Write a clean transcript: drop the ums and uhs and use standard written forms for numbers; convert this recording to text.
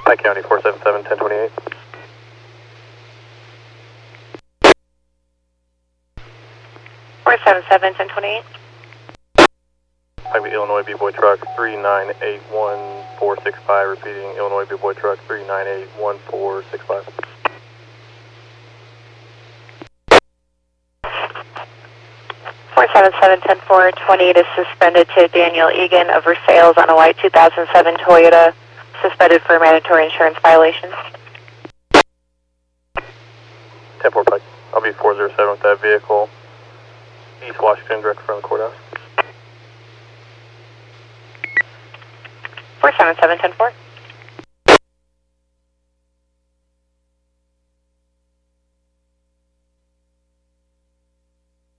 Pike County 477 1028. Pike Illinois B-Boy Truck 3981465. Repeating, Illinois B-Boy Truck 3981465. Is suspended to Daniel Egan of Versailles on a white 2007 Toyota, suspended for mandatory insurance violations. 10-4 Pike. I'll be 407 with that vehicle. East Washington, direct from the courthouse. 477-10-4.